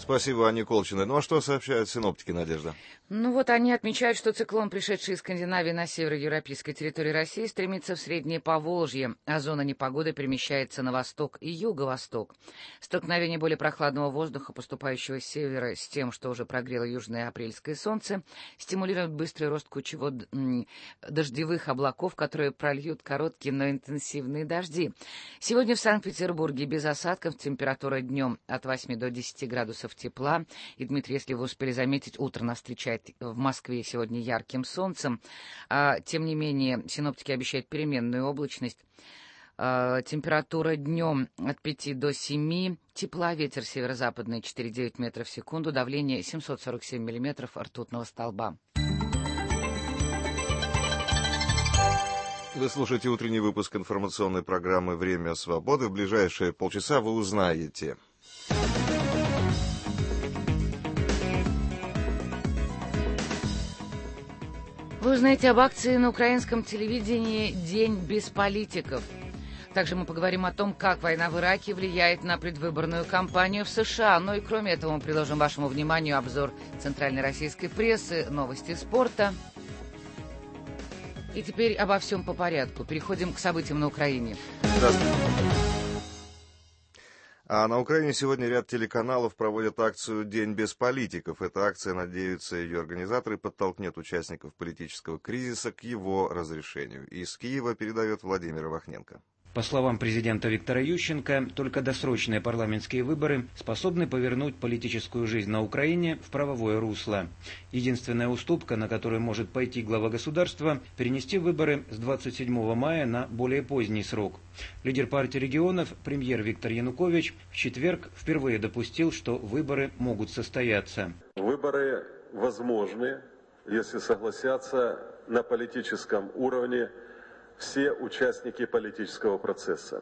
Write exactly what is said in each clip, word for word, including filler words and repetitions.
Спасибо, Анне Колчиной. Ну а что сообщают синоптики, Надежда? Ну вот они отмечают, что циклон, пришедший из Скандинавии на североевропейской территории России, стремится в Среднее Поволжье, а зона непогоды перемещается на восток и юго-восток. Столкновение более прохладного воздуха, поступающего с севера, с тем, что уже прогрело южное апрельское солнце, стимулирует быстрый рост кучевых дождевых облаков, которые прольют короткие, но интенсивные дожди. Сегодня в Санкт-Петербурге без осадков, температура днем от восьми до десяти градусов тепла. И, Дмитрий, если вы успели заметить, утро нас встречает в Москве сегодня ярким солнцем. А, тем не менее, синоптики обещают переменную облачность. А, температура днем от пяти до семи. Тепла, ветер северо-западный четыре целых девять метров в секунду. Давление семьсот сорок семь миллиметров ртутного столба. Вы слушаете утренний выпуск информационной программы «Время свободы». В ближайшие полчаса вы узнаете. Вы узнаете об акции на украинском телевидении «День без политиков». Также мы поговорим о том, как война в Ираке влияет на предвыборную кампанию в США. Ну и кроме этого мы предложим вашему вниманию обзор центральной российской прессы, новости спорта. И теперь обо всем по порядку. Переходим к событиям на Украине. Здравствуйте. А на Украине сегодня ряд телеканалов проводят акцию «День без политиков». Эта акция, надеются ее организаторы, подтолкнет участников политического кризиса к его разрешению. Из Киева передает Владимир Вахненко. По словам президента Виктора Ющенко, только досрочные парламентские выборы способны повернуть политическую жизнь на Украине в правовое русло. Единственная уступка, на которую может пойти глава государства, перенести выборы с двадцать седьмого мая на более поздний срок. Лидер партии регионов, премьер Виктор Янукович, в четверг впервые допустил, что выборы могут состояться. Выборы возможны, если согласятся на политическом уровне все участники политического процесса.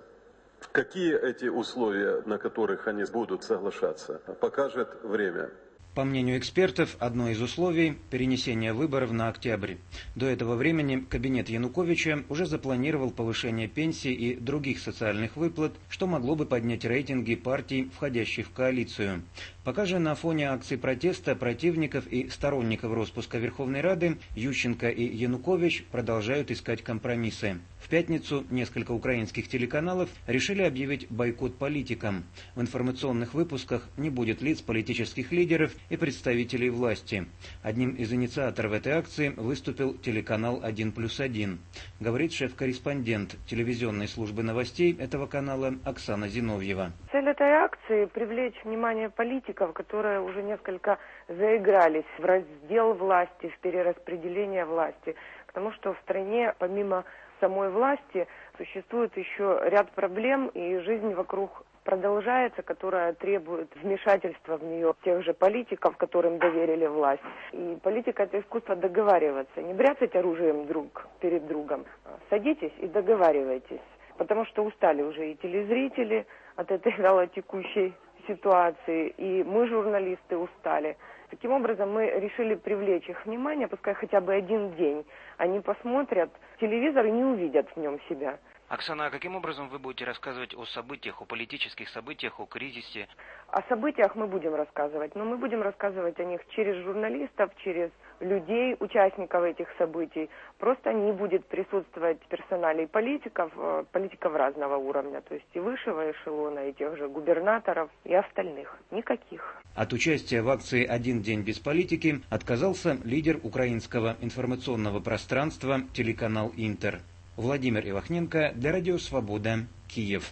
Какие эти условия, на которых они будут соглашаться, покажет время. По мнению экспертов, одно из условий – перенесение выборов на октябрь. До этого времени кабинет Януковича уже запланировал повышение пенсий и других социальных выплат, что могло бы поднять рейтинги партий, входящих в коалицию. Пока же на фоне акций протеста противников и сторонников распуска Верховной Рады Ющенко и Янукович продолжают искать компромиссы. В пятницу несколько украинских телеканалов решили объявить бойкот политикам. В информационных выпусках не будет лиц политических лидеров и представителей власти. Одним из инициаторов этой акции выступил телеканал один плюс один. Говорит шеф-корреспондент телевизионной службы новостей этого канала Оксана Зиновьева. Цель этой акции – привлечь внимание политиков, которые уже несколько заигрались в раздел власти, в перераспределение власти. Потому что в стране, помимо самой власти, существует еще ряд проблем, и жизнь вокруг продолжается, которая требует вмешательства в нее тех же политиков, которым доверили власть. И политика – это искусство договариваться, не бряцать оружием друг перед другом. Садитесь и договаривайтесь, потому что устали уже и телезрители от этой вялотекущей ситуации, и мы, журналисты, устали. Таким образом, мы решили привлечь их внимание, пускай хотя бы один день. Они посмотрят телевизор и не увидят в нем себя. Оксана, а каким образом вы будете рассказывать о событиях, о политических событиях, о кризисе? О событиях мы будем рассказывать, но мы будем рассказывать о них через журналистов, через людей, участников этих событий. Просто не будет присутствовать персоналей политиков, политиков разного уровня, то есть и высшего эшелона, и тех же губернаторов, и остальных. Никаких. От участия в акции «Один день без политики» отказался лидер украинского информационного пространства телеканал «Интер». Владимир Ивахненко для Радио Свобода, Киев.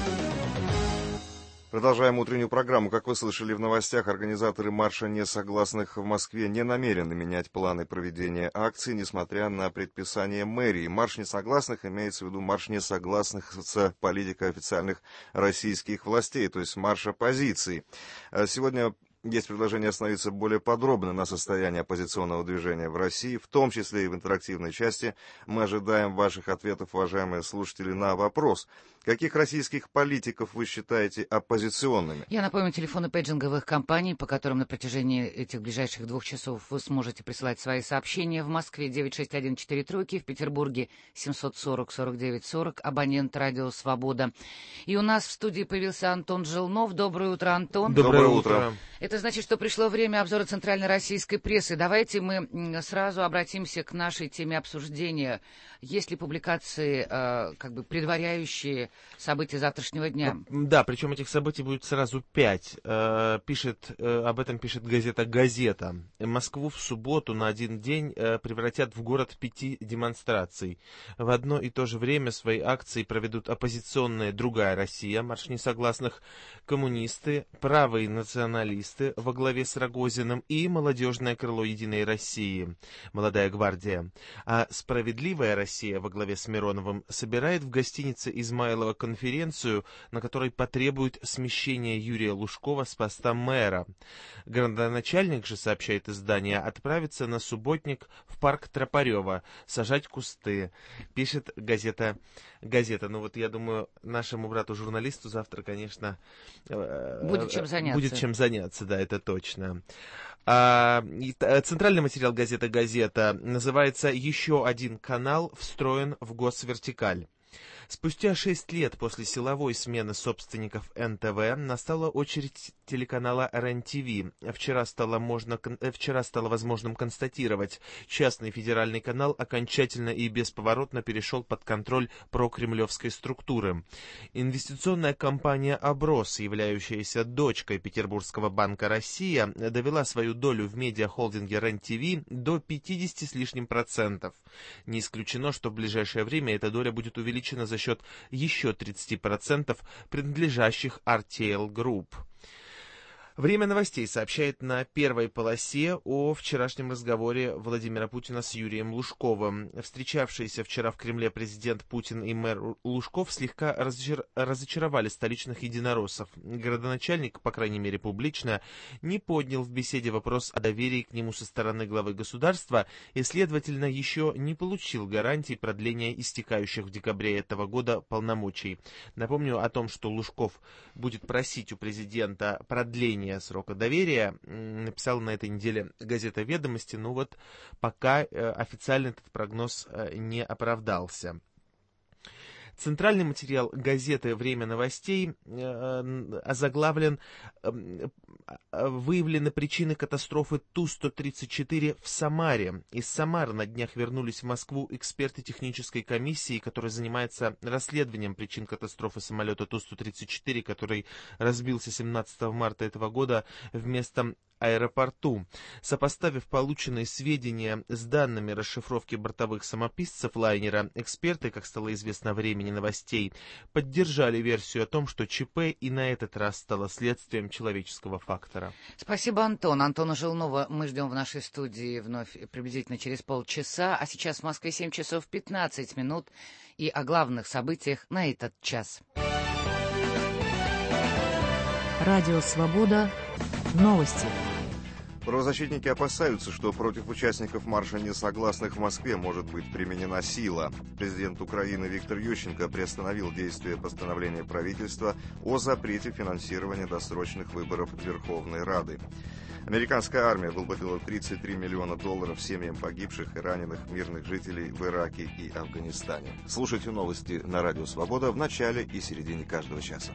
Продолжаем утреннюю программу. Как вы слышали в новостях, организаторы марша несогласных в Москве не намерены менять планы проведения акции, несмотря на предписание мэрии. Марш несогласных имеется в виду марш несогласных с политикой официальных российских властей, то есть марш оппозиции. Сегодня есть предложение остановиться более подробно на состоянии оппозиционного движения в России, в том числе и в интерактивной части. Мы ожидаем ваших ответов, уважаемые слушатели, на вопрос: каких российских политиков вы считаете оппозиционными? Я напомню, телефоны пейджинговых компаний, по которым на протяжении этих ближайших двух часов вы сможете присылать свои сообщения. В Москве девять шесть один четыре тройки, в Петербурге семьсот сорок сорок девять сорок, абонент Радио Свобода. И у нас в студии появился Антон Желнов. Доброе утро, Антон. Доброе утро. Это значит, что пришло время обзора центральной российской прессы. Давайте мы сразу обратимся к нашей теме обсуждения. Есть ли публикации, э, как бы предваряющие события завтрашнего дня? Да, причем этих событий будет сразу пять. Э, пишет, э, об этом пишет газета «Газета». Москву в субботу на один день э, превратят в город пяти демонстраций. В одно и то же время свои акции проведут оппозиционная «Другая Россия», марш несогласных, коммунисты, правые националисты во главе с Рогозиным и молодежное крыло «Единой России», «Молодая гвардия». А «Справедливая Россия» во главе с Мироновым собирает в гостинице Измайлова конференцию, на которой потребует смещения Юрия Лужкова с поста мэра. Градоначальник же, сообщает издание, отправится на субботник в парк Тропарева сажать кусты, пишет газета «Газета». Ну вот я думаю, нашему брату-журналисту завтра, конечно, будет чем заняться. Будет чем заняться, да, это точно. А, центральный материал газеты «Газета» называется «Еще один канал встроен в госвертикаль». Спустя шесть лет после силовой смены собственников эн тэ вэ настала очередь телеканала РЕН-ТВ. Вчера стало, можно, вчера стало возможным констатировать, частный федеральный канал окончательно и бесповоротно перешел под контроль прокремлевской структуры. Инвестиционная компания «Аброс», являющаяся дочкой Петербургского банка «Россия», довела свою долю в медиахолдинге РЕН-ТВ до пятидесяти с лишним процентов. Не исключено, что в ближайшее время эта доля будет увеличена за счет еще тридцати процентов принадлежащих ар ти эл Group. Время новостей сообщает на первой полосе о вчерашнем разговоре Владимира Путина с Юрием Лужковым. Встречавшиеся вчера в Кремле президент Путин и мэр Лужков слегка разочар... разочаровали столичных единороссов. Градоначальник, по крайней мере публично, не поднял в беседе вопрос о доверии к нему со стороны главы государства и, следовательно, еще не получил гарантий продления истекающих в декабре этого года полномочий. Напомню о том, что Лужков будет просить у президента продления срока доверия, написала на этой неделе газета «Ведомости», но вот пока официально этот прогноз не оправдался. Центральный материал газеты «Время новостей» э, озаглавлен э, «Выявлены причины катастрофы Ту сто тридцать четыре в Самаре». Из Самары на днях вернулись в Москву эксперты технической комиссии, которая занимается расследованием причин катастрофы самолета Ту сто тридцать четыре, который разбился семнадцатого марта этого года в местном аэропорту. Сопоставив полученные сведения с данными расшифровки бортовых самописцев лайнера, эксперты, как стало известно времени новостей, поддержали версию о том, что ЧП и на этот раз стало следствием человеческого фактора. Спасибо, Антон. Антона Желнова мы ждем в нашей студии вновь приблизительно через полчаса, а сейчас в Москве семь часов пятнадцать минут и о главных событиях на этот час. Радио «Свобода». Новости. Правозащитники опасаются, что против участников марша несогласных в Москве может быть применена сила. Президент Украины Виктор Ющенко приостановил действие постановления правительства о запрете финансирования досрочных выборов Верховной Рады. Американская армия выплатила тридцать три миллиона долларов семьям погибших и раненых мирных жителей в Ираке и Афганистане. Слушайте новости на Радио Свобода в начале и середине каждого часа.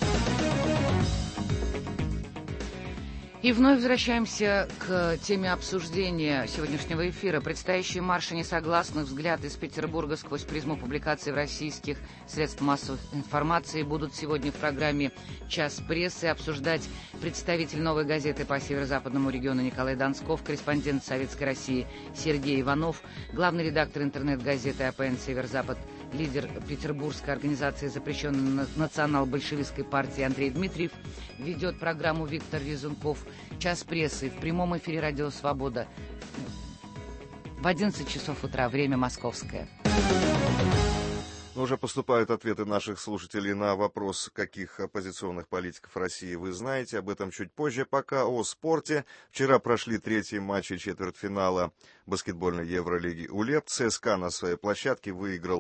И вновь возвращаемся к теме обсуждения сегодняшнего эфира. Предстоящие марши несогласных, взгляд из Петербурга сквозь призму публикаций в российских средствах массовой информации будут сегодня в программе «Час прессы» обсуждать представитель «Новой газеты» по северо-западному региону Николай Донсков, корреспондент Советской России Сергей Иванов, главный редактор интернет-газеты а пэ эн «Север-Запад», лидер петербургской организации запрещенной национал-большевистской партии Андрей Дмитриев, ведет программу Виктор Резунков. «Час прессы» в прямом эфире «Радио Свобода» в одиннадцать часов утра, время московское. Уже поступают ответы наших слушателей на вопрос, каких оппозиционных политиков России вы знаете. Об этом чуть позже. Пока о спорте. Вчера прошли третьи матчи четвертьфинала баскетбольной Евролиги УЛЕП. ЦСКА на своей площадке выиграл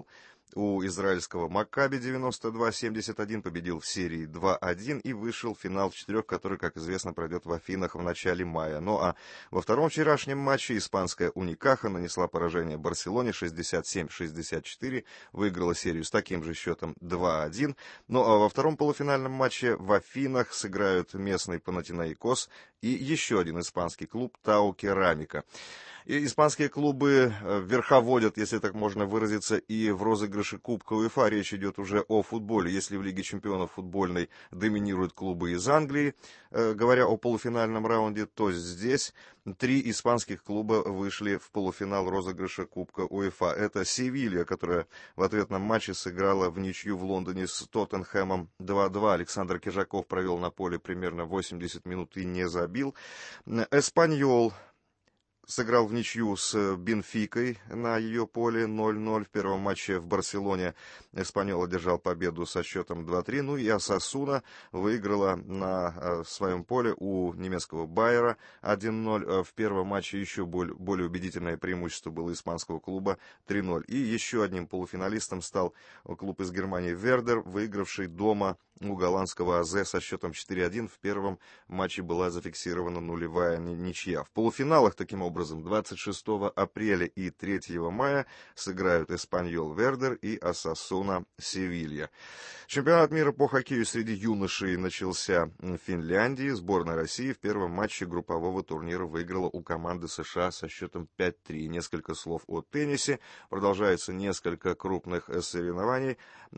у израильского Маккаби девяносто два семьдесят один, победил в серии два один и вышел в финал в четырех, который, как известно, пройдет в Афинах в начале мая. Ну а во втором вчерашнем матче испанская Уникаха нанесла поражение Барселоне шестьдесят семь шестьдесят четыре, выиграла серию с таким же счетом два один. Ну а во втором полуфинальном матче в Афинах сыграют местный Панатинаикос и еще один испанский клуб Тау Керамика. И испанские клубы верховодят, если так можно выразиться, и в розыгрыше Кубка УЕФА. Речь идет уже о футболе. Если в Лиге чемпионов футбольной доминируют клубы из Англии, э, говоря о полуфинальном раунде, то здесь три испанских клуба вышли в полуфинал розыгрыша Кубка УЕФА. Это Севилья, которая в ответном матче сыграла в ничью в Лондоне с Тоттенхэмом два два. Александр Кижаков провел на поле примерно восемьдесят минут и не забил. Эспаньол сыграл в ничью с Бенфикой на ее поле ноль ноль. В первом матче в Барселоне Эспаньол одержал победу со счетом два три. Ну и Осасуна выиграла на своем поле у немецкого Байера один ноль. В первом матче еще более, более убедительное преимущество было испанского клуба три ноль. И еще одним полуфиналистом стал клуб из Германии Вердер, выигравший дома у голландского АЗ со счетом четыре один. В первом матче была зафиксирована нулевая ничья. В полуфиналах, таким образом, двадцать шестого апреля и третьего мая сыграют Эспаньол Вердер и Осасуна Севилья. Чемпионат мира по хоккею среди юношей начался в Финляндии. Сборная России в первом матче группового турнира выиграла у команды США со счетом пять три. Несколько слов о теннисе. Продолжается несколько крупных соревнований.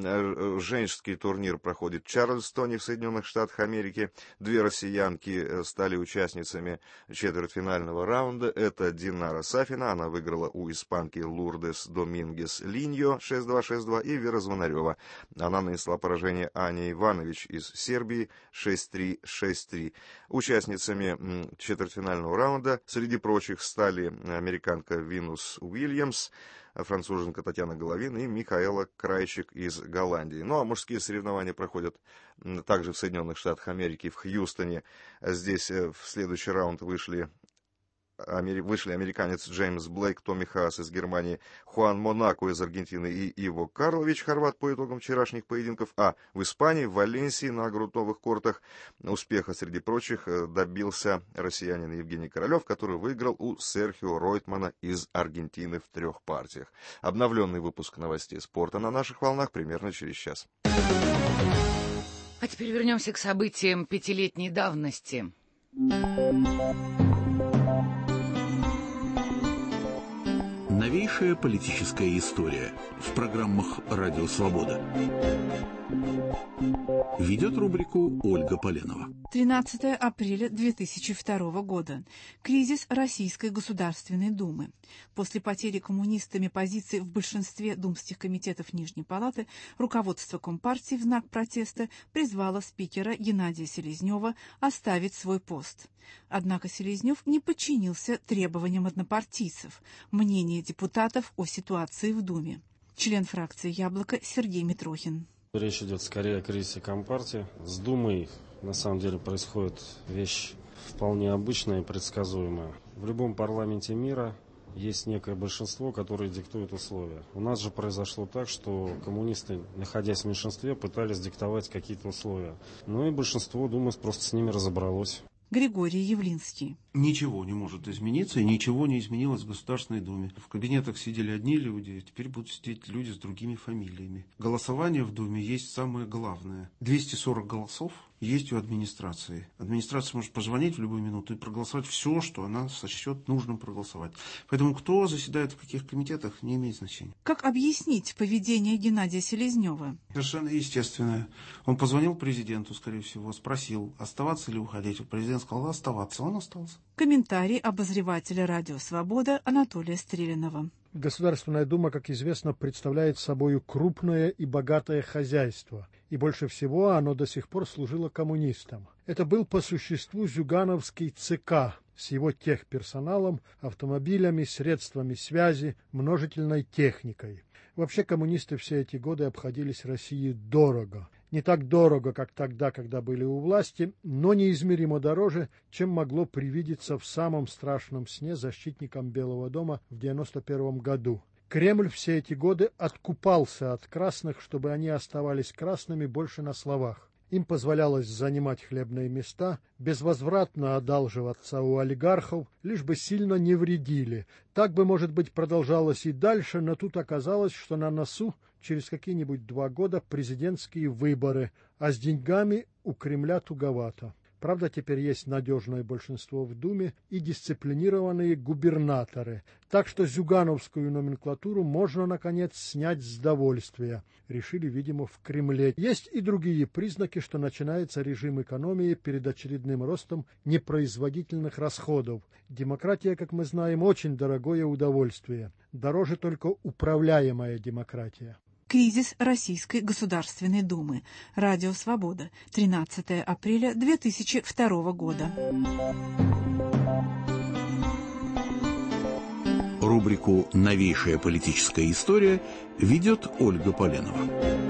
Женский турнир проходит в Чарльстоне в Соединенных Штатах Америки. Две россиянки стали участницами четвертьфинального раунда. Это Динара Сафина, она выиграла у испанки Лурдес Домингес Линьо шесть два шесть два, и Вера Звонарева. Она нанесла поражение Ане Иванович из Сербии шесть три шесть три. Участницами четвертьфинального раунда среди прочих стали американка Винус Уильямс, француженка Татьяна Головин и Михаэла Крайчик из Голландии. Ну а мужские соревнования проходят также в Соединенных Штатах Америки, в Хьюстоне. Здесь в следующий раунд вышли вышли американец Джеймс Блейк, Томми Хаас из Германии, Хуан Монако из Аргентины и Иво Карлович, хорват, по итогам вчерашних поединков. А в Испании, в Валенсии, на грунтовых кортах успеха среди прочих добился россиянин Евгений Королев, который выиграл у Серхио Ройтмана из Аргентины в трех партиях. Обновленный выпуск новостей спорта на наших волнах примерно через час. А теперь вернемся к событиям пятилетней давности. Новейшая политическая история в программах «Радио Свобода». Ведет рубрику Ольга Поленова. тринадцатого апреля две тысячи второго года. Кризис Российской Государственной Думы. После потери коммунистами позиций в большинстве думских комитетов Нижней Палаты руководство Компартии в знак протеста призвало спикера Геннадия Селезнева оставить свой пост. Однако Селезнев не подчинился требованиям однопартийцев, мнение депутатов о ситуации в Думе. Член фракции «Яблоко» Сергей Митрохин. Речь идет скорее о кризисе Компартии. С Думой, на самом деле, происходит вещь вполне обычная и предсказуемая. В любом парламенте мира есть некое большинство, которое диктует условия. У нас же произошло так, что коммунисты, находясь в меньшинстве, пытались диктовать какие-то условия. Ну и большинство Думы просто с ними разобралось. Григорий Явлинский. Ничего не может измениться, и ничего не изменилось в Государственной Думе. В кабинетах сидели одни люди, теперь будут сидеть люди с другими фамилиями. Голосование в Думе есть самое главное. двести сорок голосов есть у администрации. Администрация может позвонить в любую минуту и проголосовать все, что она сочтет нужным проголосовать. Поэтому кто заседает в каких комитетах, не имеет значения. Как объяснить поведение Геннадия Селезнева? Совершенно естественное. Он позвонил президенту, скорее всего, спросил, оставаться или уходить. Президент сказал оставаться, он остался. Комментарий обозревателя «Радио Свобода» Анатолия Стрелянова. Государственная Дума, как известно, представляет собой крупное и богатое хозяйство, и больше всего оно до сих пор служило коммунистам. Это был по существу зюгановский ЦК с его техперсоналом, автомобилями, средствами связи, множительной техникой. Вообще коммунисты все эти годы обходились России дорого. Не так дорого, как тогда, когда были у власти, но неизмеримо дороже, чем могло привидеться в самом страшном сне защитникам Белого дома в девяносто первом году. Кремль все эти годы откупался от красных, чтобы они оставались красными больше на словах. Им позволялось занимать хлебные места, безвозвратно одалживаться у олигархов, лишь бы сильно не вредили. Так бы, может быть, продолжалось и дальше, но тут оказалось, что на носу через какие-нибудь два года президентские выборы, а с деньгами у Кремля туговато. Правда, теперь есть надежное большинство в Думе и дисциплинированные губернаторы, так что зюгановскую номенклатуру можно, наконец, снять с довольствия, решили, видимо, в Кремле. Есть и другие признаки, что начинается режим экономии перед очередным ростом непроизводительных расходов. Демократия, как мы знаем, очень дорогое удовольствие, дороже только управляемая демократия. Кризис Российской Государственной Думы. Радио Свобода. тринадцатое апреля две тысячи второго года. Рубрику «Новейшая политическая история» ведет Ольга Поленова.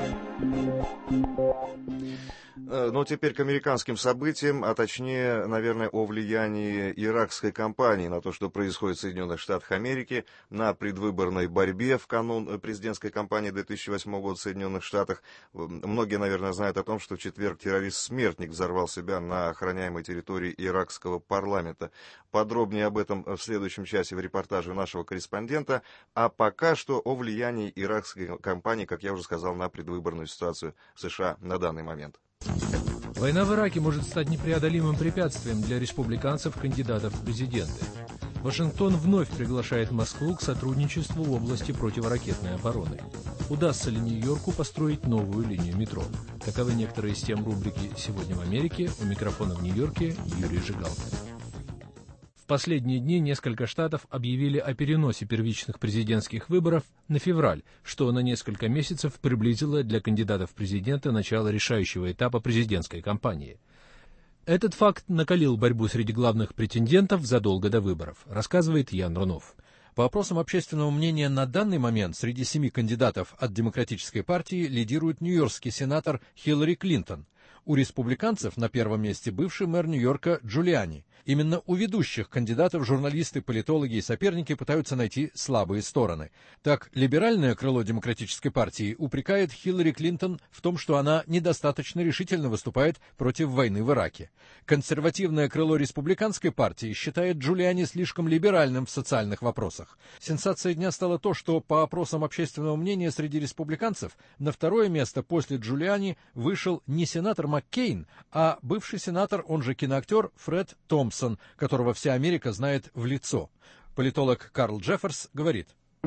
Ну, теперь к американским событиям, а точнее, наверное, о влиянии иракской кампании на то, что происходит в Соединенных Штатах Америки, на предвыборной борьбе в канун президентской кампании две тысячи восьмого года в Соединенных Штатах. Многие, наверное, знают о том, что в четверг террорист-смертник взорвал себя на охраняемой территории иракского парламента. Подробнее об этом в следующем часе в репортаже нашего корреспондента. А пока что о влиянии иракской кампании, как я уже сказал, на предвыборную ситуацию в США на данный момент. Война в Ираке может стать непреодолимым препятствием для республиканцев-кандидатов в президенты. Вашингтон вновь приглашает Москву к сотрудничеству в области противоракетной обороны. Удастся ли Нью-Йорку построить новую линию метро? Таковы некоторые из тем рубрики «Сегодня в Америке». У микрофона в Нью-Йорке Юрий Жигалкин. В последние дни несколько штатов объявили о переносе первичных президентских выборов на февраль, что на несколько месяцев приблизило для кандидатов в президенты начало решающего этапа президентской кампании. Этот факт накалил борьбу среди главных претендентов задолго до выборов, рассказывает Ян Рунов. По опросам общественного мнения на данный момент среди семи кандидатов от Демократической партии лидирует нью-йоркский сенатор Хиллари Клинтон. У республиканцев на первом месте бывший мэр Нью-Йорка Джулиани. Именно у ведущих кандидатов журналисты, политологи и соперники пытаются найти слабые стороны. Так, либеральное крыло Демократической партии упрекает Хиллари Клинтон в том, что она недостаточно решительно выступает против войны в Ираке. Консервативное крыло Республиканской партии считает Джулиани слишком либеральным в социальных вопросах. Сенсацией дня стало то, что по опросам общественного мнения среди республиканцев на второе место после Джулиани вышел не сенатор Маккейн, а бывший сенатор, он же киноактер Фред Томпсон, которого вся Америка знает в лицо. Политолог Карл Джефферс говорит: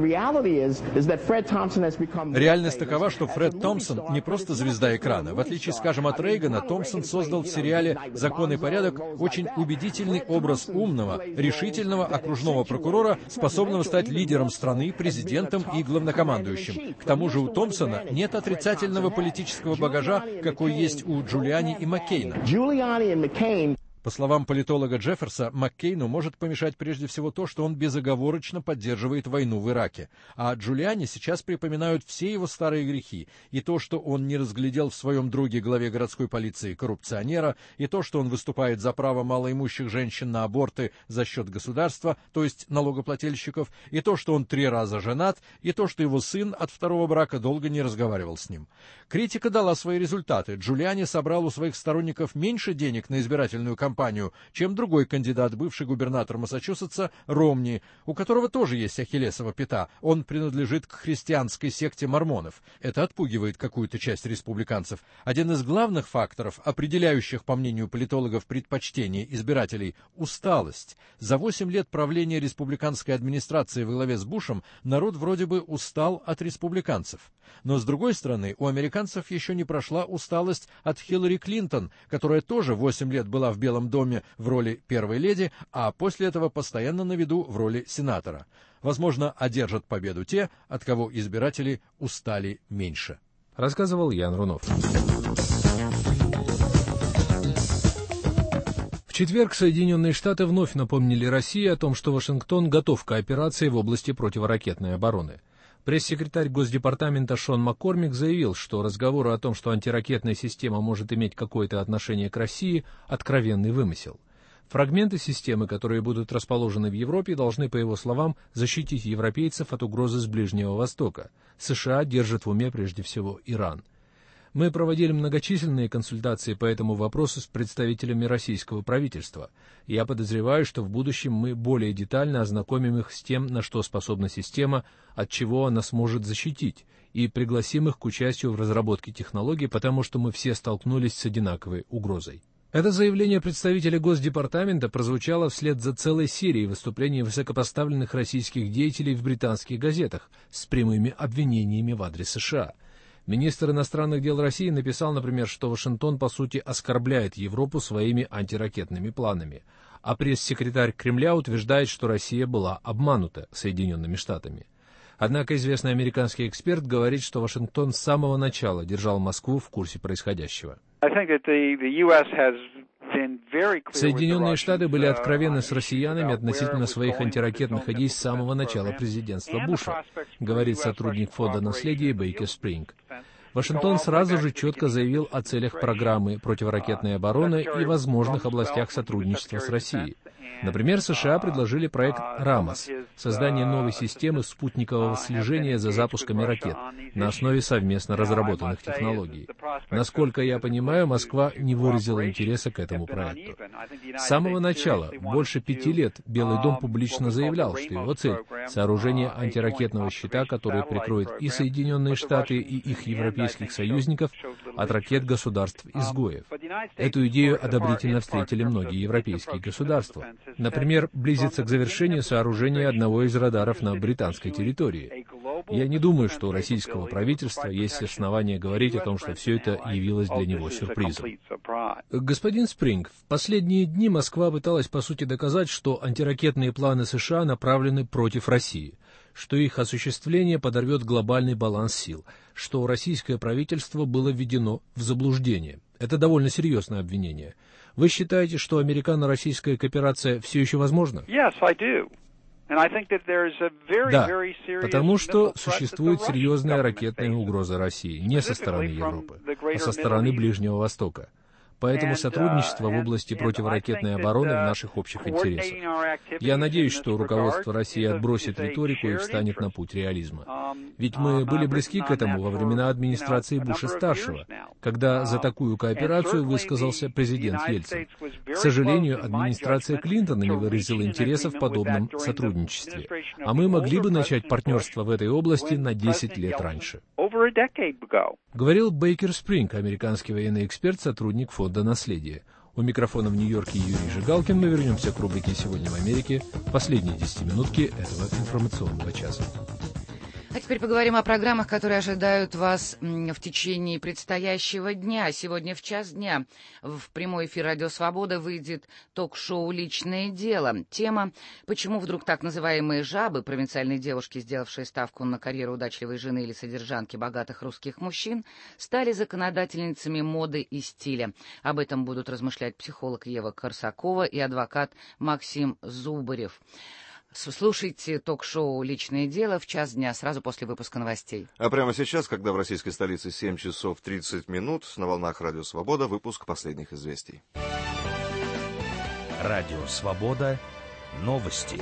реальность такова, что Фред Томпсон не просто звезда экрана. В отличие, скажем, от Рейгана, Томпсон создал в сериале «Закон и порядок» очень убедительный образ умного, решительного окружного прокурора, способного стать лидером страны, президентом и главнокомандующим. К тому же у Томпсона нет отрицательного политического багажа, какой есть у Джулиани и Маккейна. По словам политолога Джефферса, Маккейну может помешать прежде всего то, что он безоговорочно поддерживает войну в Ираке. А Джулиани сейчас припоминают все его старые грехи. И то, что он не разглядел в своем друге главе городской полиции коррупционера, и то, что он выступает за право малоимущих женщин на аборты за счет государства, то есть налогоплательщиков, и то, что он три раза женат, и то, что его сын от второго брака долго не разговаривал с ним. Критика дала свои результаты. Джулиани собрал у своих сторонников меньше денег на избирательную кампанию, кампанию, чем другой кандидат, бывший губернатор Массачусетса Ромни, у которого тоже есть ахиллесова пята. Он принадлежит к христианской секте мормонов. Это отпугивает какую-то часть республиканцев. Один из главных факторов, определяющих, по мнению политологов, предпочтение избирателей – усталость. За восемь лет правления республиканской администрации во главе с Бушем народ вроде бы устал от республиканцев. Но, с другой стороны, у американцев еще не прошла усталость от Хиллари Клинтон, которая тоже восемь лет была в Белом доме в роли первой леди, а после этого постоянно на виду в роли сенатора. Возможно, одержат победу те, от кого избиратели устали меньше. Рассказывал Ян Рунов. В четверг Соединенные Штаты вновь напомнили России о том, что Вашингтон готов к операции в области противоракетной обороны. Пресс-секретарь Госдепартамента Шон Маккормик заявил, что разговоры о том, что антиракетная система может иметь какое-то отношение к России, откровенный вымысел. Фрагменты системы, которые будут расположены в Европе, должны, по его словам, защитить европейцев от угрозы с Ближнего Востока. США держат в уме прежде всего Иран. Мы проводили многочисленные консультации по этому вопросу с представителями российского правительства. Я подозреваю, что в будущем мы более детально ознакомим их с тем, на что способна система, от чего она сможет защитить, и пригласим их к участию в разработке технологий, потому что мы все столкнулись с одинаковой угрозой. Это заявление представителя Госдепартамента прозвучало вслед за целой серией выступлений высокопоставленных российских деятелей в британских газетах с прямыми обвинениями в адрес США. Министр иностранных дел России написал, например, что Вашингтон, по сути, оскорбляет Европу своими антиракетными планами, а пресс-секретарь Кремля утверждает, что Россия была обманута Соединенными Штатами. Однако известный американский эксперт говорит, что Вашингтон с самого начала держал Москву в курсе происходящего. Соединенные Штаты были откровенны с россиянами относительно своих антиракетных идей с самого начала президентства Буша, говорит сотрудник фонда наследия Бейкер Спринг. Вашингтон сразу же четко заявил о целях программы противоракетной обороны и возможных областях сотрудничества с Россией. Например, США предложили проект «Рамос» — создание новой системы спутникового слежения за запусками ракет на основе совместно разработанных технологий. Насколько я понимаю, Москва не выразила интереса к этому проекту. С самого начала, больше пяти лет, Белый дом публично заявлял, что его цель — сооружение антиракетного щита, который прикроет и Соединенные Штаты, и их европейских союзников от ракет государств-изгоев. Эту идею одобрительно встретили многие европейские государства. Например, близится к завершению сооружения одного из радаров на британской территории. Я не думаю, что у российского правительства есть основания говорить о том, что все это явилось для него сюрпризом. Господин Спринг, в последние дни Москва пыталась, по сути, доказать, что антиракетные планы США направлены против России, что их осуществление подорвет глобальный баланс сил, что российское правительство было введено в заблуждение. Это довольно серьезное обвинение. Вы считаете, что американо-российская кооперация все еще возможна? Да, потому что существует серьезная ракетная угроза России не со стороны Европы, а со стороны Ближнего Востока. Поэтому сотрудничество в области противоракетной обороны в наших общих интересах. Я надеюсь, что руководство России отбросит риторику и встанет на путь реализма. Ведь мы были близки к этому во времена администрации Буша-старшего, когда за такую кооперацию высказался президент Ельцин. К сожалению, администрация Клинтона не выразила интереса в подобном сотрудничестве, а мы могли бы начать партнерство в этой области на десять лет раньше. Говорил Бейкер Спринг, американский военный эксперт, сотрудник фонда наследия. У микрофона в Нью-Йорке Юрий Жигалкин. Мы вернемся к рубрике «Сегодня в Америке», последние десятиминутки этого информационного часа. А теперь поговорим о программах, которые ожидают вас в течение предстоящего дня. Сегодня в час дня в прямой эфир «Радио Свобода» выйдет ток-шоу «Личное дело». Тема «Почему вдруг так называемые жабы, провинциальные девушки, сделавшие ставку на карьеру удачливой жены или содержанки богатых русских мужчин, стали законодательницами моды и стиля». Об этом будут размышлять психолог Ева Корсакова и адвокат Максим Зубарев. Слушайте ток-шоу «Личное дело» в час дня, сразу после выпуска новостей. А прямо сейчас, когда в российской столице семь часов тридцать минут, на волнах «Радио Свобода» выпуск последних известий. «Радио Свобода». Новости.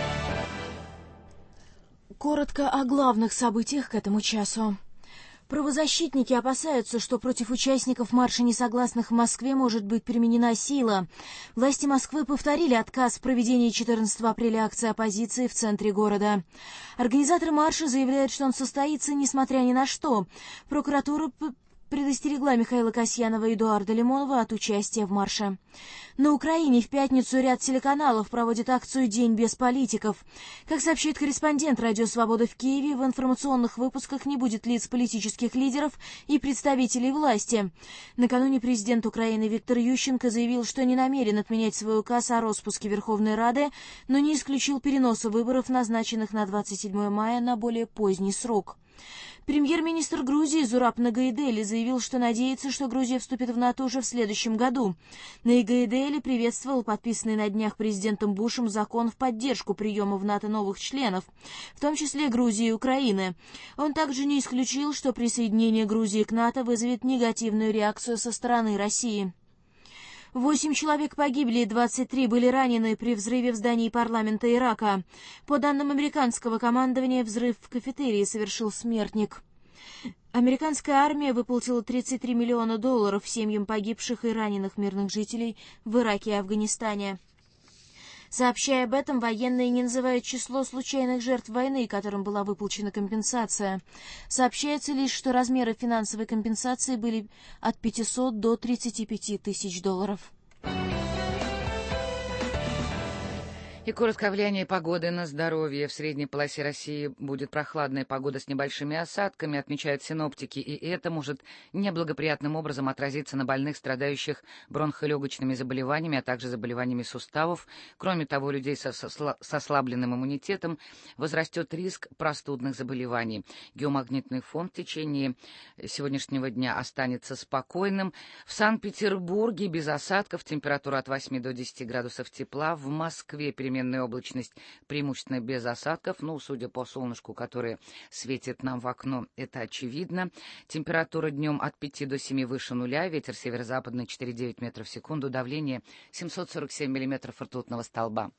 Коротко о главных событиях к этому часу. Правозащитники опасаются, что против участников марша несогласных в Москве может быть применена сила. Власти Москвы повторили отказ в проведении четырнадцатого апреля акции оппозиции в центре города. Организаторы марша заявляют, что он состоится несмотря ни на что. Прокуратура предостерегла Михаила Касьянова и Эдуарда Лимонова от участия в марше. На Украине в пятницу ряд телеканалов проводит акцию «День без политиков». Как сообщает корреспондент «Радио Свобода» в Киеве, в информационных выпусках не будет лиц политических лидеров и представителей власти. Накануне президент Украины Виктор Ющенко заявил, что не намерен отменять свой указ о распуске Верховной Рады, но не исключил переноса выборов, назначенных на двадцать седьмое мая, на более поздний срок. Премьер-министр Грузии Зураб Нагайдели заявил, что надеется, что Грузия вступит в НАТО уже в следующем году. Нагайдели приветствовал подписанный на днях президентом Бушем закон в поддержку приема в НАТО новых членов, в том числе Грузии и Украины. Он также не исключил, что присоединение Грузии к НАТО вызовет негативную реакцию со стороны России. Восемь человек погибли и двадцать три были ранены при взрыве в здании парламента Ирака. По данным американского командования, взрыв в кафетерии совершил смертник. Американская армия выплатила тридцать три миллиона долларов семьям погибших и раненых мирных жителей в Ираке и Афганистане. Сообщая об этом, военные не называют число случайных жертв войны, которым была выплачена компенсация. Сообщается лишь, что размеры финансовой компенсации были от пятисот до тридцати пяти тысяч долларов. И коротко о влиянии погоды на здоровье. В средней полосе России будет прохладная погода с небольшими осадками, отмечают синоптики, и это может неблагоприятным образом отразиться на больных, страдающих бронхолегочными заболеваниями, а также заболеваниями суставов. Кроме того, у людей со, со, с ослабленным иммунитетом возрастет риск простудных заболеваний. Геомагнитный фон в течение сегодняшнего дня останется спокойным. В Санкт-Петербурге без осадков, температура от восьми до десяти градусов тепла. В Москве переменная облачность, преимущественно без осадков. Ну, судя по солнышку, которое светит нам в окно, это очевидно. Температура днем от пяти до семи выше нуля. Ветер северо-западный четыре целых девять метров в секунду. Давление семьсот сорок семь миллиметров ртутного столба.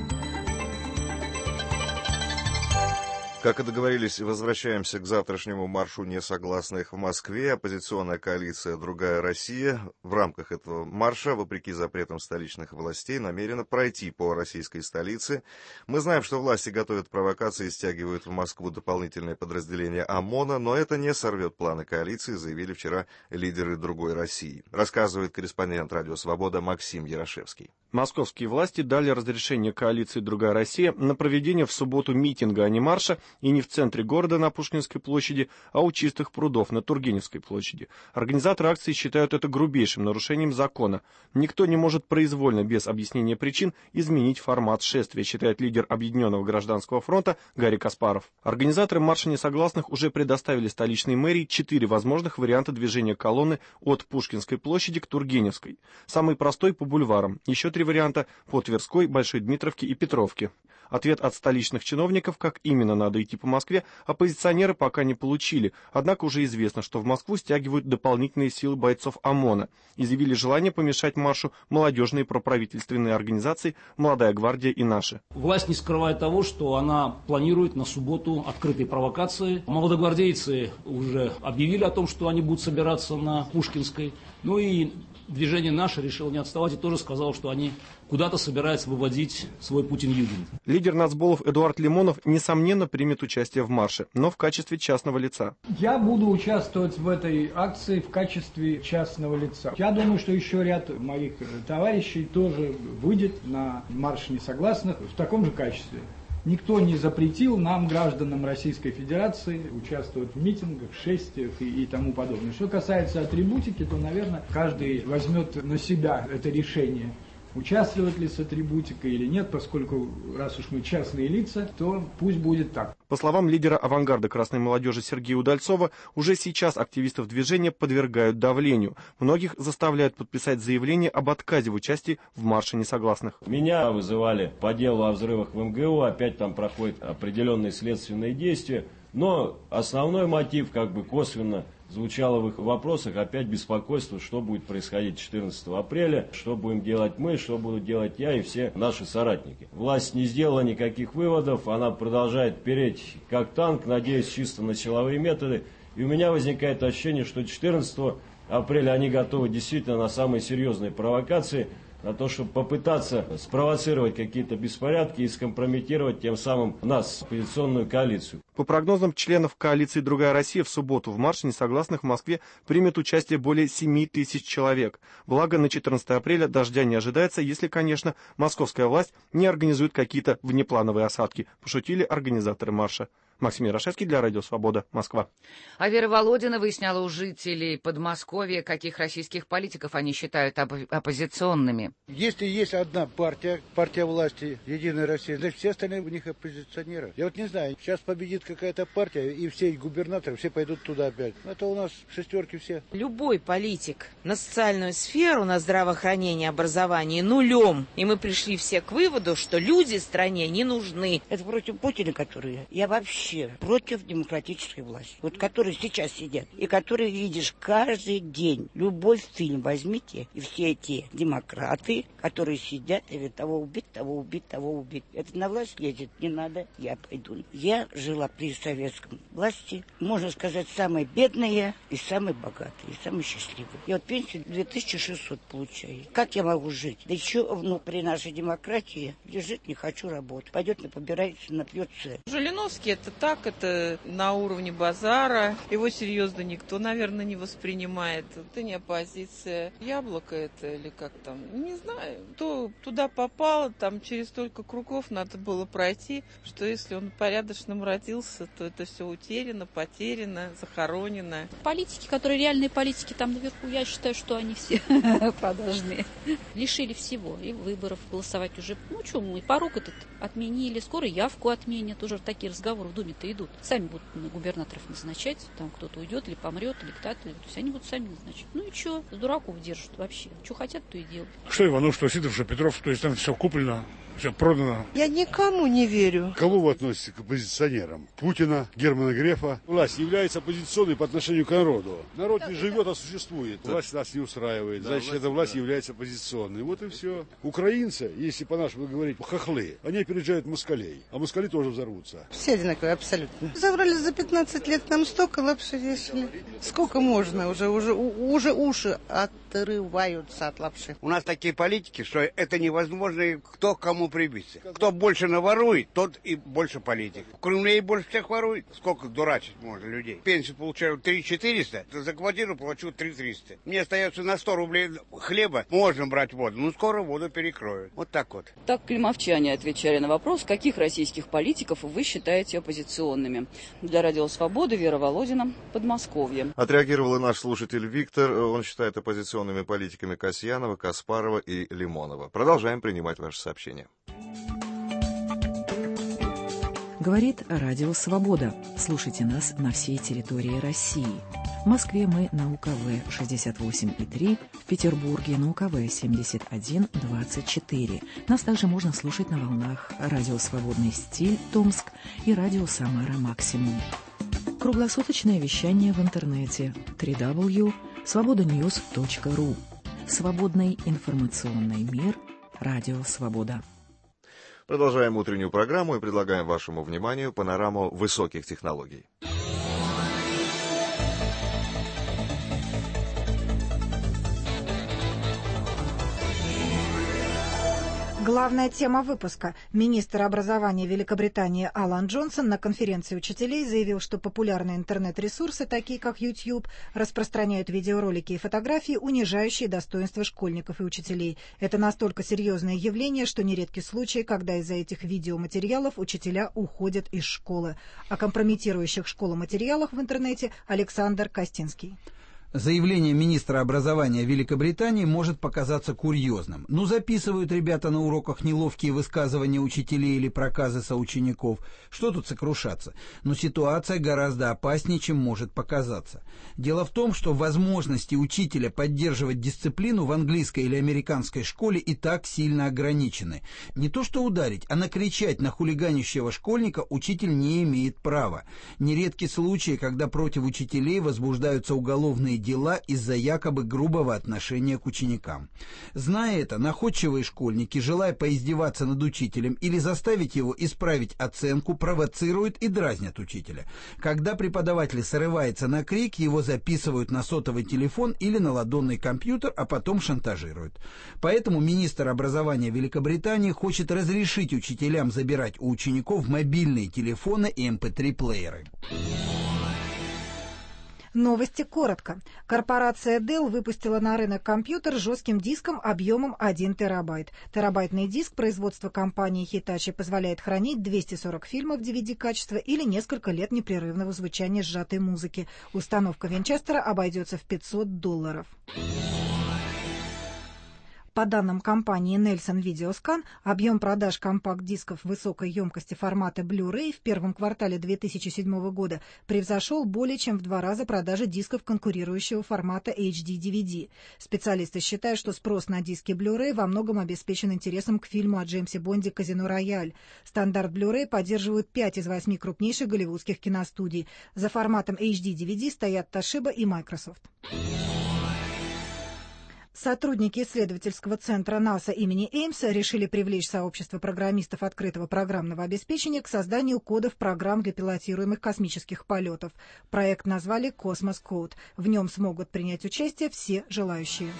Как и договорились, возвращаемся к завтрашнему маршу несогласных в Москве. Оппозиционная коалиция «Другая Россия» в рамках этого марша, вопреки запретам столичных властей, намерена пройти по российской столице. Мы знаем, что власти готовят провокации и стягивают в Москву дополнительные подразделения ОМОНа, но это не сорвет планы коалиции, заявили вчера лидеры «Другой России». Рассказывает корреспондент «Радио Свобода» Максим Ярошевский. Московские власти дали разрешение коалиции «Другая Россия» на проведение в субботу митинга, а не марша, и не в центре города на Пушкинской площади, а у Чистых прудов на Тургеневской площади. Организаторы акции считают это грубейшим нарушением закона. Никто не может произвольно, без объяснения причин, изменить формат шествия, считает лидер Объединенного гражданского фронта Гарри Каспаров. Организаторы марша несогласных уже предоставили столичной мэрии четыре возможных варианта движения колонны от Пушкинской площади к Тургеневской. Самый простой по бульварам, еще три варианта по Тверской, Большой Дмитровке и Петровке. Ответ от столичных чиновников, как именно надо идти по Москве, оппозиционеры пока не получили, однако уже известно, что в Москву стягивают дополнительные силы бойцов ОМОНа. Изъявили желание помешать маршу молодежные проправительственные организации «Молодая гвардия» и «Наши». Власть не скрывает того, что она планирует на субботу открытые провокации. Молодогвардейцы уже объявили о том, что они будут собираться на Пушкинской. Ну и движение «Наше» решило не отставать и тоже сказало, что они куда-то собираются выводить свой Путин-Югент. Лидер нацболов Эдуард Лимонов, несомненно, примет участие в марше, но в качестве частного лица. Я буду участвовать в этой акции в качестве частного лица. Я думаю, что еще ряд моих товарищей тоже выйдет на марш несогласных в таком же качестве. Никто не запретил нам, гражданам Российской Федерации, участвовать в митингах, шествиях и, и тому подобное. Что касается атрибутики, то, наверное, каждый возьмет на себя это решение, участвовать ли с атрибутикой или нет, поскольку раз уж мы частные лица, то пусть будет так. По словам лидера авангарда красной молодежи Сергея Удальцова, уже сейчас активистов движения подвергают давлению. Многих заставляют подписать заявление об отказе в участии в марше несогласных. Меня вызывали по делу о взрывах в эм гэ у, опять там проходят определенные следственные действия, но основной мотив как бы косвенно звучало в их вопросах опять беспокойство, что будет происходить четырнадцатого апреля, что будем делать мы, что буду делать я и все наши соратники. Власть не сделала никаких выводов, она продолжает переть как танк, надеюсь, чисто на силовые методы. И у меня возникает ощущение, что четырнадцатого апреля они готовы действительно на самые серьезные провокации, на то, чтобы попытаться спровоцировать какие-то беспорядки и скомпрометировать тем самым нас, оппозиционную коалицию. По прогнозам членов коалиции «Другая Россия», в субботу в марше несогласных в Москве примет участие более семи тысяч человек. Благо, на четырнадцатого апреля дождя не ожидается, если, конечно, московская власть не организует какие-то внеплановые осадки, пошутили организаторы марша. Максим Ярошевский для Радио Свобода, Москва. А Вера Володина выясняла у жителей Подмосковья, каких российских политиков они считают оп- оппозиционными. Если есть одна партия, партия власти, Единая Россия, значит, все остальные у них оппозиционеры. Я вот не знаю, сейчас победит какая-то партия, и все губернаторы, все пойдут туда опять. Это у нас шестерки все. Любой политик на социальную сферу, на здравоохранение, образование нулем. И мы пришли все к выводу, что люди стране не нужны. Это против Путина, которые я вообще вообще против демократической власти. Вот которые сейчас сидят, и которые видишь каждый день. Любой фильм возьмите, и все эти демократы, которые сидят, и говорят, того убить, того убить, того убить. Это на власть лезет, не надо, я пойду. Я жила при советском власти, можно сказать, самая бедная и самая богатая, и самая счастливая. Я вот пенсию две тысячи шестьсот получаю. Как я могу жить? Да еще ну, при нашей демократии лежит, не хочу работать. Пойдет, побирается, напьется. Жириновский это так, это на уровне базара. Его серьезно никто, наверное, не воспринимает. Это не оппозиция. Яблоко это или как там, не знаю. То туда попало, там через столько кругов надо было пройти, что если он порядочным родился, то это все утеряно, потеряно, захоронено. Политики, которые реальные политики там наверху, я считаю, что они все продажные. Лишили всего. И выборов голосовать уже. Ну что, мы порог этот отменили, скоро явку отменят. Уже такие разговоры в Думе-то идут. Сами будут губернаторов назначать. Там кто-то уйдет или помрет, или кто-то. То есть они будут сами назначать. Ну и что? С дураков держат вообще. Что хотят, то и делают. Что Иванов, что Сидоров, что Петров, то есть там все куплено. Все продано. Я никому не верю. Кого вы относите к оппозиционерам? Путина, Германа Грефа? Власть является оппозиционной по отношению к народу. Народ не живет, а существует. Власть нас не устраивает. Значит, эта власть является оппозиционной. Вот и все. Украинцы, если по-нашему говорить, хохлы, они опережают москалей. А москали тоже взорвутся. Все одинаковые, абсолютно. Забрали за пятнадцать лет, нам столько лапши вешали. Сколько можно? Уже, уже, уже уши отрываются от лапши. У нас такие политики, что это невозможно, и кто кому прибиться. Кто больше наворует, тот и больше политик. В Кремле и больше всех ворует. Сколько дурачить можно людей? Пенсию получаю три четыреста, за квартиру плачу три триста. Мне остается на сто рублей хлеба, можно брать воду, но скоро воду перекроют. Вот так вот. Так климовчане отвечали на вопрос, каких российских политиков вы считаете оппозиционными. Для Радио Свободы Вера Володина, Подмосковье. Отреагировал и наш слушатель Виктор. Он считает оппозиционными политиками Касьянова, Каспарова и Лимонова. Продолжаем принимать ваши сообщения. Говорит Радио Свобода. Слушайте нас на всей территории России. В Москве мы на У К В шестьдесят восемь и три, в Петербурге на У К В семьдесят один двадцать четыре. Нас также можно слушать на волнах Радио Свободный стиль Томск и Радио Самара Максимум. Круглосуточное вещание в интернете дабл ю дабл ю дабл ю точка свобода ньюс точка ру. Свободный информационный мир. Радио Свобода. Продолжаем утреннюю программу и предлагаем вашему вниманию панораму высоких технологий. Главная тема выпуска. Министр образования Великобритании Алан Джонсон на конференции учителей заявил, что популярные интернет-ресурсы, такие как YouTube, распространяют видеоролики и фотографии, унижающие достоинство школьников и учителей. Это настолько серьезное явление, что нередки случаи, когда из-за этих видеоматериалов учителя уходят из школы. О компрометирующих школу материалах в интернете Александр Костинский. Заявление министра образования Великобритании может показаться курьезным. Ну, записывают ребята на уроках неловкие высказывания учителей или проказы соучеников. Что тут сокрушаться? Но ситуация гораздо опаснее, чем может показаться. Дело в том, что возможности учителя поддерживать дисциплину в английской или американской школе и так сильно ограничены. Не то что ударить, а накричать на хулиганящего школьника учитель не имеет права. Нередки случаи, когда против учителей возбуждаются уголовные дела из-за якобы грубого отношения к ученикам. Зная это, находчивые школьники, желая поиздеваться над учителем или заставить его исправить оценку, провоцируют и дразнят учителя. Когда преподаватель срывается на крик, его записывают на сотовый телефон или на ладонный компьютер, а потом шантажируют. Поэтому министр образования Великобритании хочет разрешить учителям забирать у учеников мобильные телефоны и эм пэ три плееры. Новости коротко. Корпорация Dell выпустила на рынок компьютер с жестким диском объемом один терабайт. Терабайтный диск производства компании Hitachi позволяет хранить двести сорок фильмов ди ви ди-качества или несколько лет непрерывного звучания сжатой музыки. Установка Винчестера обойдется в пятьсот долларов. По данным компании Nelson Videoscan, объем продаж компакт-дисков высокой емкости формата Blu-ray в первом квартале две тысячи седьмого года превзошел более чем в два раза продажи дисков конкурирующего формата эйч ди ди ви ди. Специалисты считают, что спрос на диски Blu-ray во многом обеспечен интересом к фильму о Джеймсе Бонде «Казино Рояль». Стандарт Blu-ray поддерживают пять из восьми крупнейших голливудских киностудий. За форматом эйч ди ди ви ди стоят Toshiba и Microsoft. Сотрудники исследовательского центра НАСА имени Эймса решили привлечь сообщество программистов открытого программного обеспечения к созданию кодов программ для пилотируемых космических полетов. Проект назвали «Космос Код». В нем смогут принять участие все желающие.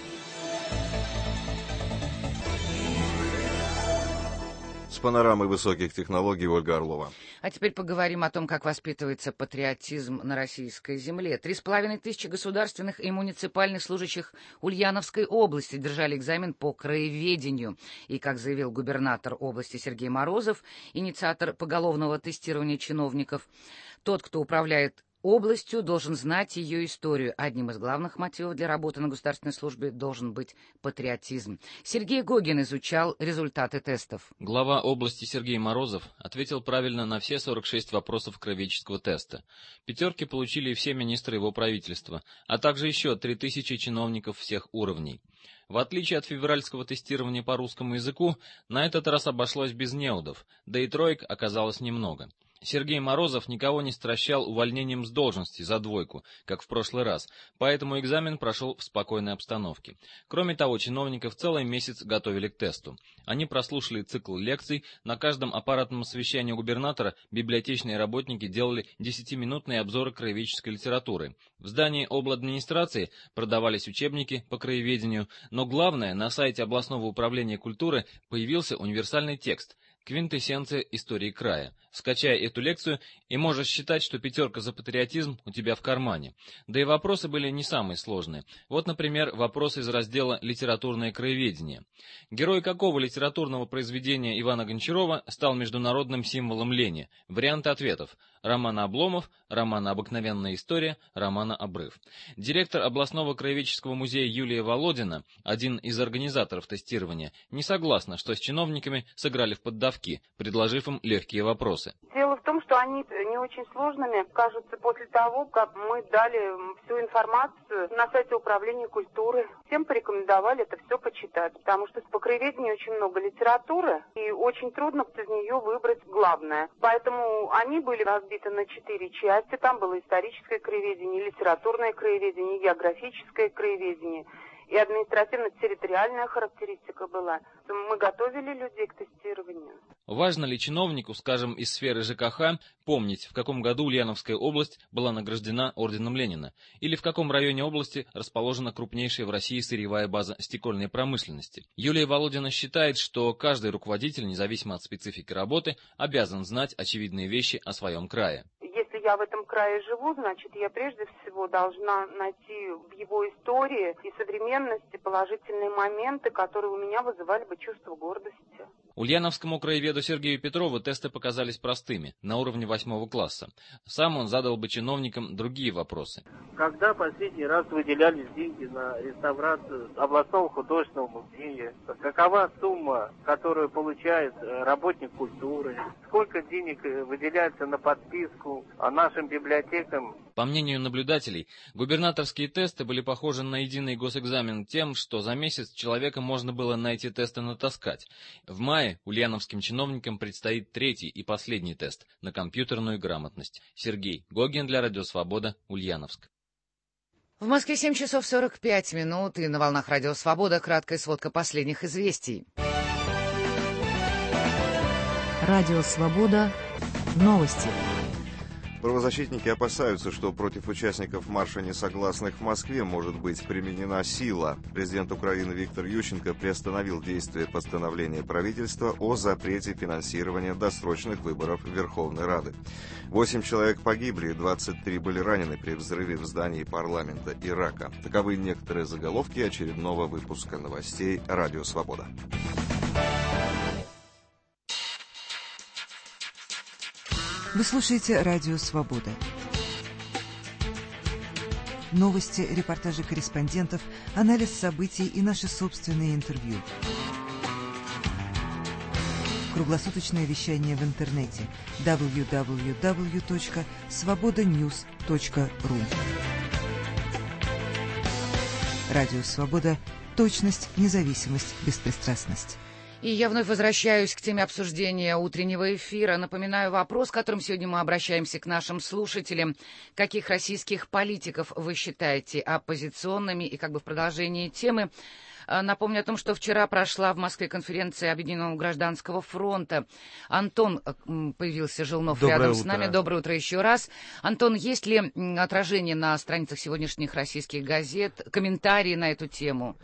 С панорамой высоких технологий Ольга Орлова. А теперь поговорим о том, как воспитывается патриотизм на российской земле. Три с половиной тысячи государственных и муниципальных служащих Ульяновской области держали экзамен по краеведению. И, как заявил губернатор области Сергей Морозов, инициатор поголовного тестирования чиновников, тот, кто управляет областью, должен знать ее историю. Одним из главных мотивов для работы на государственной службе должен быть патриотизм. Сергей Гогин изучал результаты тестов. Глава области Сергей Морозов ответил правильно на все сорок шесть вопросов краеведческого теста. Пятерки получили все министры его правительства, а также еще три тысячи чиновников всех уровней. В отличие от февральского тестирования по русскому языку, на этот раз обошлось без неудов, да и троек оказалось немного. Сергей Морозов никого не стращал увольнением с должности за двойку, как в прошлый раз, поэтому экзамен прошел в спокойной обстановке. Кроме того, чиновников целый месяц готовили к тесту. Они прослушали цикл лекций, на каждом аппаратном совещании губернатора библиотечные работники делали десятиминутные обзоры краеведческой литературы. В здании обладминистрации продавались учебники по краеведению, но главное, на сайте областного управления культуры появился универсальный текст «Квинтэссенция истории края». Скачай эту лекцию, и можешь считать, что пятерка за патриотизм у тебя в кармане. Да и вопросы были не самые сложные. Вот, например, вопрос из раздела «Литературное краеведение». Герой какого литературного произведения Ивана Гончарова стал международным символом лени? Варианты ответов: романа Обломов, романа «Обыкновенная история», романа «Обрыв». Директор областного краеведческого музея Юлия Володина, один из организаторов тестирования, не согласна, что с чиновниками сыграли в поддавки, предложив им легкие вопросы. Дело в том, что они не очень сложными кажутся после того, как мы дали всю информацию на сайте управления культуры. Всем порекомендовали это все почитать, потому что по краеведению очень много литературы, и очень трудно из нее выбрать главное. Поэтому они были разбиты на четыре части. Там было историческое краеведение, литературное краеведение, географическое краеведение и административно-территориальная характеристика была. Мы готовили людей к тестированию. Важно ли чиновнику, скажем, из сферы ЖКХ, помнить, в каком году Ульяновская область была награждена орденом Ленина, или в каком районе области расположена крупнейшая в России сырьевая база стекольной промышленности? Юлия Володина считает, что каждый руководитель, независимо от специфики работы, обязан знать очевидные вещи о своем крае. Если я в этом крае живу, значит, я прежде всего должна найти в его истории и современности положительные моменты, которые у меня вызывали бы чувство гордости. Ульяновскому краеведу Сергею Петрову тесты показались простыми, на уровне восьмого класса. Сам он задал бы чиновникам другие вопросы. Когда последний раз выделялись деньги на реставрацию областного художественного музея? Какова сумма, которую получает работник культуры? Сколько денег выделяется на подписку нашим библиотекам? По мнению наблюдателей, губернаторские тесты были похожи на единый госэкзамен тем, что за месяц человека можно было на эти тесты натаскать. В мае ульяновским чиновникам предстоит третий и последний тест на компьютерную грамотность. Сергей Гогин для Радио Свобода, Ульяновск. В Москве семь часов сорок пять минут, и на волнах Радио Свобода краткая сводка последних известий. Радио Свобода. Новости. Правозащитники опасаются, что против участников марша несогласных в Москве может быть применена сила. Президент Украины Виктор Ющенко приостановил действие постановления правительства о запрете финансирования досрочных выборов Верховной Рады. Восемь человек погибли, двадцать три были ранены при взрыве в здании парламента Ирака. Таковы некоторые заголовки очередного выпуска новостей «Радио Свобода». Вы слушаете «Радио Свобода». новости, репортажи корреспондентов, анализ событий и наши собственные интервью. Круглосуточное вещание в интернете дабл ю дабл ю дабл ю точка свобода ньюс точка ру. Радио «Свобода». Точность, независимость, беспристрастность. И я вновь возвращаюсь к теме обсуждения утреннего эфира. Напоминаю вопрос, которым сегодня мы обращаемся к нашим слушателям. Каких российских политиков вы считаете оппозиционными? И как бы в продолжении темы напомню о том, что вчера прошла в Москве конференция Объединенного гражданского фронта. Антон появился, Желнов, Доброе рядом утро. с нами. Доброе утро еще раз. Антон, есть ли отражение на страницах сегодняшних российских газет, комментарии на эту тему?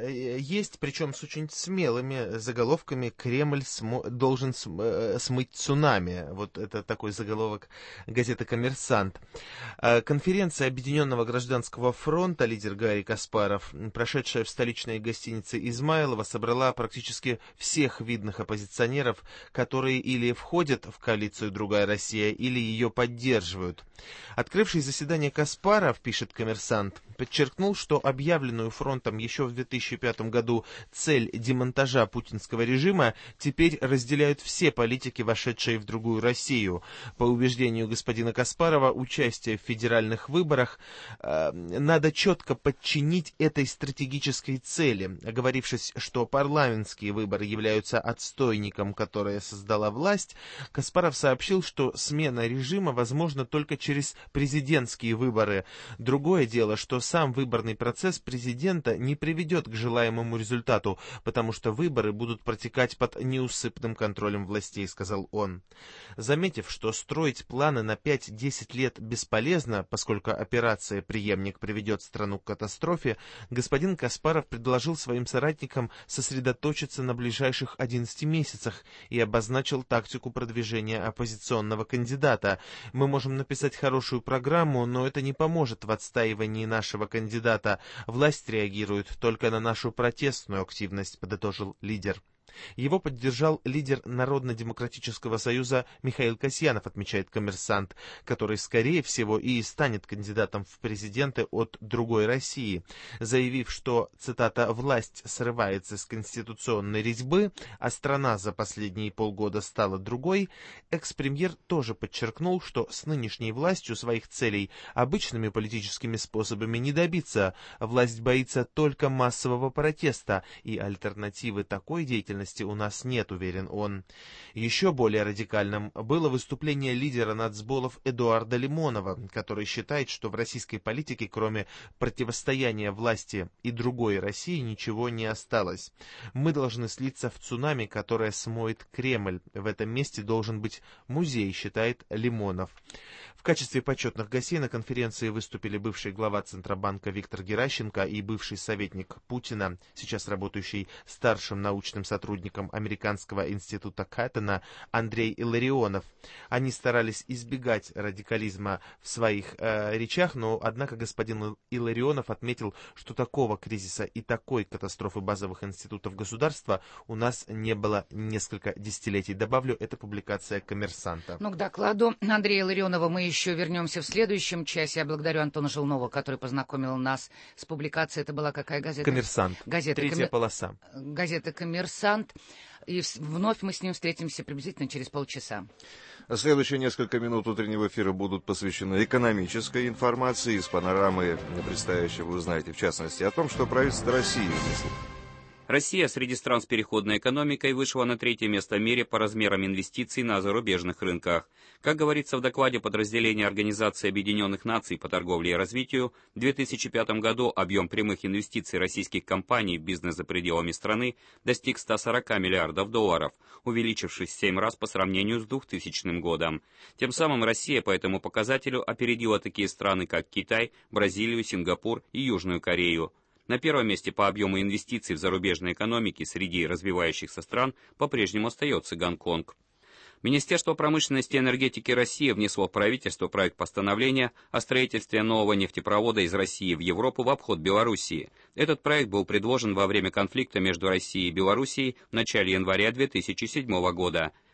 Есть, причем с очень смелыми заголовками. «Кремль смо- должен см- смыть цунами». Вот это такой заголовок газеты «Коммерсант». Конференция Объединенного гражданского фронта, лидер Гарри Каспаров, прошедшая в столичной гостинице Измайлова, собрала практически всех видных оппозиционеров, которые или входят в коалицию «Другая Россия», или ее поддерживают. Открывший заседание Каспаров, пишет «Коммерсант», подчеркнул, что объявленную фронтом еще в две тысячи пятом году цель демонтажа путинского режима теперь разделяют все политики, вошедшие в «Другую Россию». По убеждению господина Каспарова, участие в федеральных выборах э, надо четко подчинить этой стратегической цели. Оговорившись, что парламентские выборы являются отстойником, которое создала власть, Каспаров сообщил, что смена режима возможна только через президентские выборы. Другое дело, что сам выборный процесс президента не приведет к желаемому результату, потому что выборы будут протекать под неусыпным контролем властей, сказал он. Заметив, что строить планы на пять-десять лет бесполезно, поскольку операция «Преемник» приведет страну к катастрофе, господин Каспаров предложил своим соратникам сосредоточиться на ближайших одиннадцати месяцах и обозначил тактику продвижения оппозиционного кандидата. «Мы можем написать хорошую программу, но это не поможет в отстаивании нашего кандидата. Власть реагирует только на нашу протестную активность», подытожил лидер. Его поддержал лидер Народно-демократического союза Михаил Касьянов, отмечает «Коммерсант», который, скорее всего, и станет кандидатом в президенты от «Другой России», заявив, что, цитата, «власть срывается с конституционной резьбы, а страна за последние полгода стала другой», экс-премьер тоже подчеркнул, что с нынешней властью своих целей обычными политическими способами не добиться. Власть боится только массового протеста, и альтернативы такой деятельности у нас нет, уверен он. Еще более радикальным было выступление лидера нацболов Эдуарда Лимонова, который считает, что в российской политике, кроме противостояния власти и другой России, ничего не осталось. «Мы должны слиться в цунами, которое смоет Кремль. В этом месте должен быть музей», считает Лимонов. В качестве почетных гостей на конференции выступили бывший глава Центробанка Виктор Геращенко и бывший советник Путина, сейчас работающий старшим научным сотрудником Американского института Каттона Андрей Илларионов. Они старались избегать радикализма в своих э, речах, но, однако, господин Илларионов отметил, что такого кризиса и такой катастрофы базовых институтов государства у нас не было несколько десятилетий. Добавлю, это публикация «Коммерсанта». Ну, к докладу Андрея Илларионова мы еще вернемся в следующем часе. Я благодарю Антона Желнова, который познакомил нас с публикацией. Это была какая газета? «Коммерсант». Газета Третья Коммер... полоса. Газета «Коммерсант». И вновь мы с ним встретимся приблизительно через полчаса. Следующие несколько минут утреннего эфира будут посвящены экономической информации. Из панорамы предстоящей вы узнаете, в частности, о том, что правительство России внесло. Россия среди стран с переходной экономикой вышла на третье место в мире по размерам инвестиций на зарубежных рынках. Как говорится в докладе подразделения Организации Объединенных Наций по торговле и развитию, в две тысячи пятом году объем прямых инвестиций российских компаний в бизнес за пределами страны достиг ста сорока миллиардов долларов, увеличившись в семь раз по сравнению с двухтысячным годом. Тем самым Россия по этому показателю опередила такие страны, как Китай, Бразилию, Сингапур и Южную Корею. На первом месте по объему инвестиций в зарубежной экономике среди развивающихся стран по-прежнему остается Гонконг. Министерство промышленности и энергетики России внесло в правительство проект постановления о строительстве нового нефтепровода из России в Европу в обход Белоруссии. Этот проект был предложен во время конфликта между Россией и Белоруссией в начале января две тысячи седьмого года.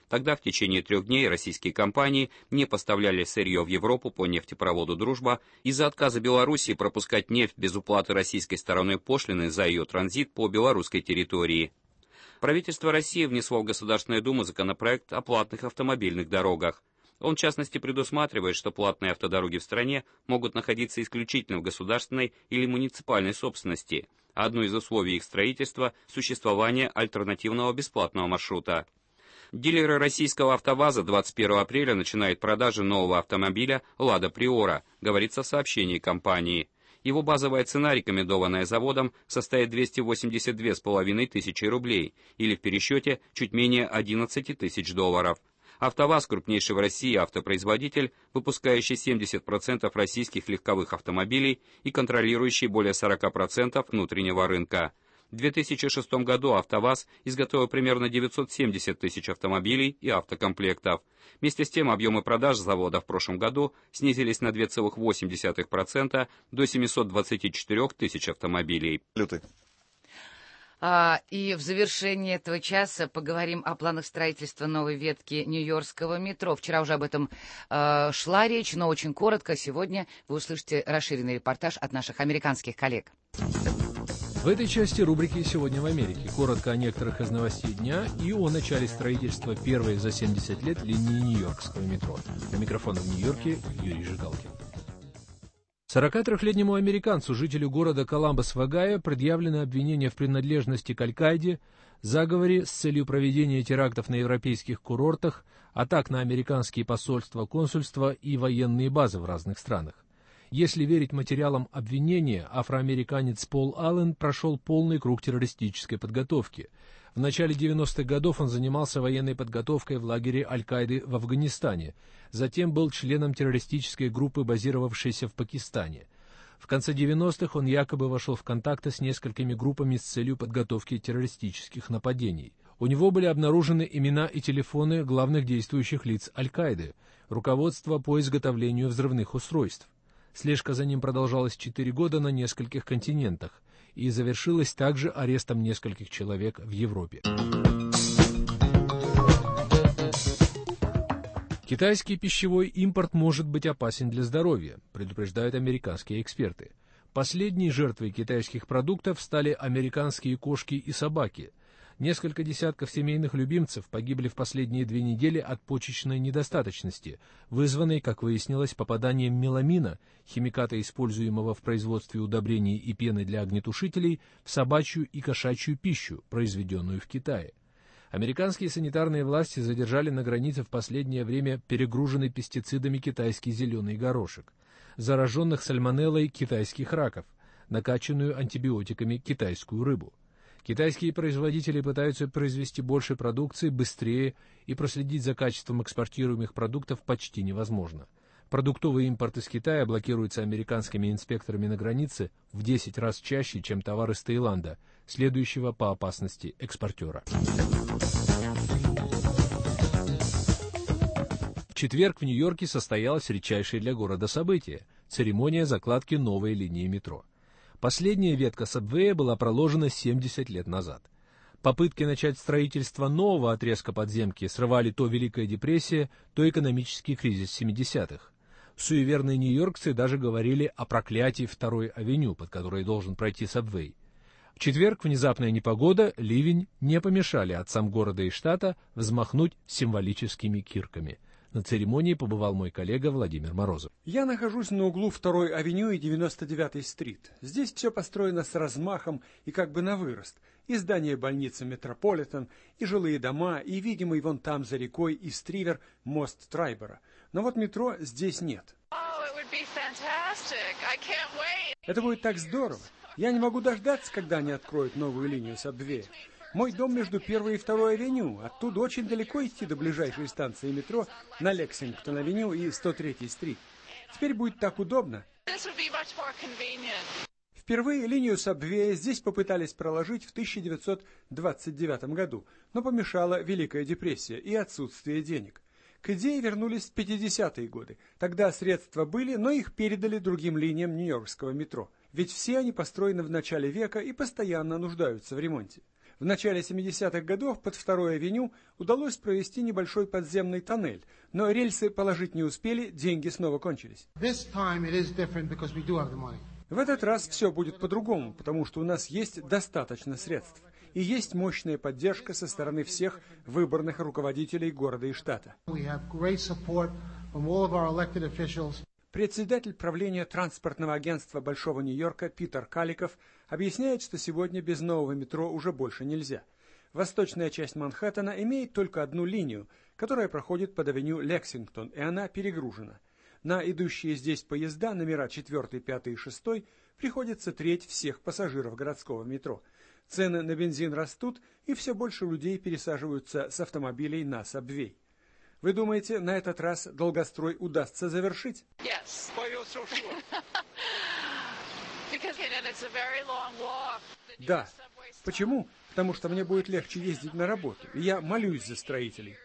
Тогда в течение трех дней российские компании не поставляли сырье в Европу по нефтепроводу «Дружба» из-за отказа Белоруссии пропускать нефть без уплаты российской стороной пошлины за ее транзит по белорусской территории. Правительство России внесло в Государственную Думу законопроект о платных автомобильных дорогах. Он, в частности, предусматривает, что платные автодороги в стране могут находиться исключительно в государственной или муниципальной собственности, а одно из условий их строительства – существование альтернативного бесплатного маршрута. Дилеры российского АвтоВАЗа двадцать первого апреля начинают продажи нового автомобиля «Лада Приора», говорится в сообщении компании. Его базовая цена, рекомендованная заводом, составит двести восемьдесят две с половиной тысячи рублей, или в пересчете чуть менее одиннадцать тысяч долларов. АвтоВАЗ – крупнейший в России автопроизводитель, выпускающий семьдесят процентов российских легковых автомобилей и контролирующий более сорок процентов внутреннего рынка. В две тысячи шестом году АвтоВАЗ изготовил примерно девятьсот семьдесят тысяч автомобилей и автокомплектов. Вместе с тем объемы продаж завода в прошлом году снизились на две целых восемь десятых процента до семисот двадцати четырёх тысяч автомобилей. А, и в завершении этого часа поговорим о планах строительства новой ветки Нью-Йоркского метро. Вчера уже об этом э, шла речь, но очень коротко. Сегодня вы услышите расширенный репортаж от наших американских коллег. В этой части рубрики «Сегодня в Америке» коротко о некоторых из новостей дня и о начале строительства первой за семьдесят лет линии Нью-Йоркского метро. У микрофона в Нью-Йорке Юрий Жигалкин. сорокатрёхлетнему американцу, жителю города Коламбос в Огайо, предъявлено обвинение в принадлежности к Аль-Каиде, заговоре с целью проведения терактов на европейских курортах, атак на американские посольства, консульства и военные базы в разных странах. Если верить материалам обвинения, афроамериканец Пол Аллен прошел полный круг террористической подготовки. В начале девяностых годов он занимался военной подготовкой в лагере Аль-Каиды в Афганистане, затем был членом террористической группы, базировавшейся в Пакистане. В конце девяностых он якобы вошел в контакты с несколькими группами с целью подготовки террористических нападений. У него были обнаружены имена и телефоны главных действующих лиц Аль-Каиды, руководство по изготовлению взрывных устройств. Слежка за ним продолжалась четыре года на нескольких континентах и завершилась также арестом нескольких человек в Европе. Китайский пищевой импорт может быть опасен для здоровья, предупреждают американские эксперты. Последней жертвой китайских продуктов стали американские кошки и собаки. Несколько десятков семейных любимцев погибли в последние две недели от почечной недостаточности, вызванной, как выяснилось, попаданием меламина, химиката, используемого в производстве удобрений и пены для огнетушителей, в собачью и кошачью пищу, произведенную в Китае. Американские санитарные власти задержали на границе в последнее время перегруженный пестицидами китайский зеленый горошек, зараженных сальмонеллой китайских раков, накачанную антибиотиками китайскую рыбу. Китайские производители пытаются произвести больше продукции быстрее, и проследить за качеством экспортируемых продуктов почти невозможно. Продуктовый импорт из Китая блокируется американскими инспекторами на границе в десять раз чаще, чем товар из Таиланда, следующего по опасности экспортера. В четверг в Нью-Йорке состоялось редчайшее для города событие – церемония закладки новой линии метро. Последняя ветка Сабвея была проложена семьдесят лет назад. Попытки начать строительство нового отрезка подземки срывали то Великая депрессия, то экономический кризис семидесятых. Суеверные нью-йоркцы даже говорили о проклятии второй авеню, под которой должен пройти Сабвей. В четверг внезапная непогода, ливень не помешали отцам города и штата взмахнуть символическими кирками. На церемонии побывал мой коллега Владимир Морозов. Я нахожусь на углу второй авеню и девяносто девятой стрит. Здесь все построено с размахом и как бы на вырост. И здание больницы Метрополитен, и жилые дома, и видимый вон там за рекой Истривер мост Трайбера. Но вот метро здесь нет. Это будет так здорово. Я не могу дождаться, когда они откроют новую линию Сабвея. Мой дом между первой и второй авеню. Оттуда очень далеко идти до ближайшей станции метро на Лексингтон-авеню и сто третьей стрит. Теперь будет так удобно. Впервые линию Сабвея здесь попытались проложить в тысяча девятьсот двадцать девятом году, но помешала Великая депрессия и отсутствие денег. К идее вернулись в пятидесятые годы. Тогда средства были, но их передали другим линиям Нью-Йоркского метро. Ведь все они построены в начале века и постоянно нуждаются в ремонте. В начале семидесятых годов под второй авеню удалось провести небольшой подземный тоннель, но рельсы положить не успели, деньги снова кончились. В этот раз все будет по-другому, потому что у нас есть достаточно средств. И есть мощная поддержка со стороны всех выборных руководителей города и штата. Председатель правления транспортного агентства Большого Нью-Йорка Питер Каликов объясняет, что сегодня без нового метро уже больше нельзя. Восточная часть Манхэттена имеет только одну линию, которая проходит под авеню Лексингтон, и она перегружена. На идущие здесь поезда, номера четвертый, пятый и шестой, приходится треть всех пассажиров городского метро. Цены на бензин растут, и все больше людей пересаживаются с автомобилей на сабвей. Вы думаете, на этот раз долгострой удастся завершить? Yes. Да. Почему? Потому что мне будет легче ездить на работу, и я молюсь за строителей.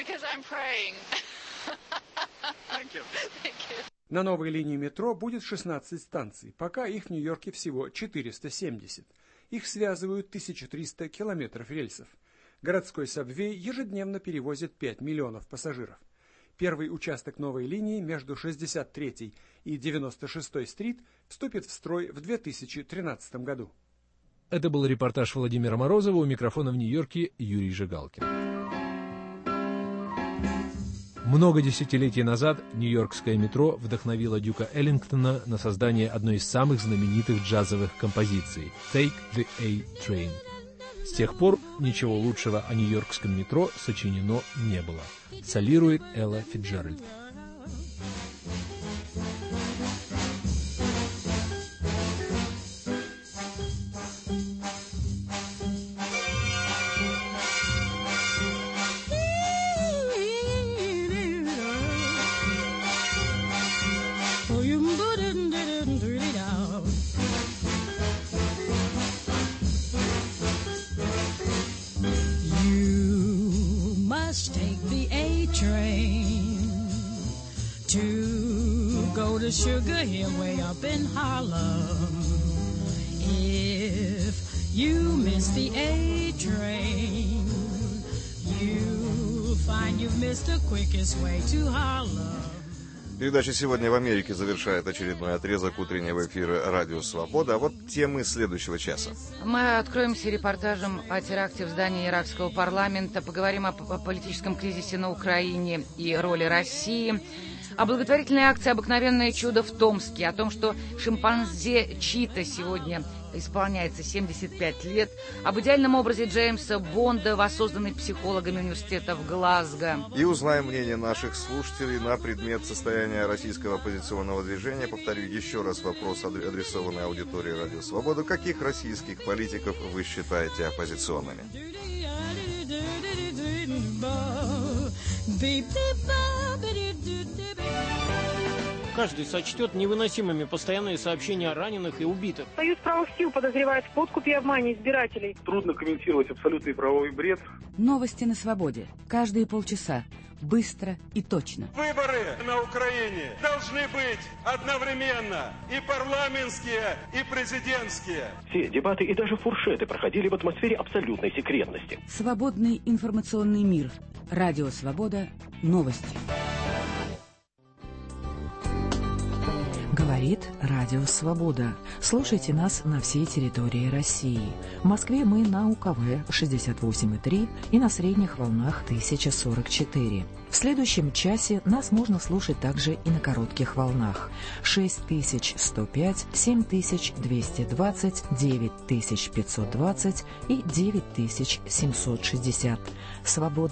На новой линии метро будет шестнадцать станций, пока их в Нью-Йорке всего четыреста семьдесят. Их связывают тысяча триста километров рельсов. Городской сабвей ежедневно перевозит пять миллионов пассажиров. Первый участок новой линии между шестьдесят третьей и девяносто шестой стрит вступит в строй в две тысячи тринадцатом году. Это был репортаж Владимира Морозова, у микрофона в Нью-Йорке Юрий Жигалкин. Много десятилетий назад нью-йоркское метро вдохновило Дюка Эллингтона на создание одной из самых знаменитых джазовых композиций «Take the A-Train». С тех пор ничего лучшего о нью-йоркском метро сочинено не было. Солирует Элла Фицджеральд. Sugar Hill way up in Harlem. If you miss the A-train, you'll find you've missed the quickest way to Harlem. Передача «Сегодня в Америке» завершает очередной отрезок утреннего эфира «Радио Свобода». А вот темы следующего часа. Мы откроемся репортажем о теракте в здании иракского парламента, поговорим о, о политическом кризисе на Украине и роли России, о благотворительной акции «Обыкновенное чудо» в Томске, о том, что шимпанзе Чита сегодня исполняется семьдесят пять лет, об идеальном образе Джеймса Бонда, воссозданный психологами университета в Глазго. И узнаем мнение наших слушателей на предмет состояния российского оппозиционного движения. Повторю еще раз вопрос, адресованный аудитории «Радио Свобода». Каких российских политиков вы считаете оппозиционными? Каждый сочтет невыносимыми постоянные сообщения о раненых и убитых. Союз правых сил подозревает в подкупе и обмане избирателей. Трудно комментировать абсолютный правовой бред. Новости на свободе. Каждые полчаса. Быстро и точно. Выборы на Украине должны быть одновременно и парламентские, и президентские. Все дебаты и даже фуршеты проходили в атмосфере абсолютной секретности. Свободный информационный мир. Радио Свобода. Новости. Говорит Радио Свобода. Слушайте нас на всей территории России. В Москве мы на УКВ шестьдесят восемь и три и на средних волнах тысяча сорок четыре. В следующем часе нас можно слушать также и на коротких волнах. шесть тысяч сто пять, семь тысяч двести двадцать, девять тысяч пятьсот двадцать и девять тысяч семьсот шестьдесят. Свобода.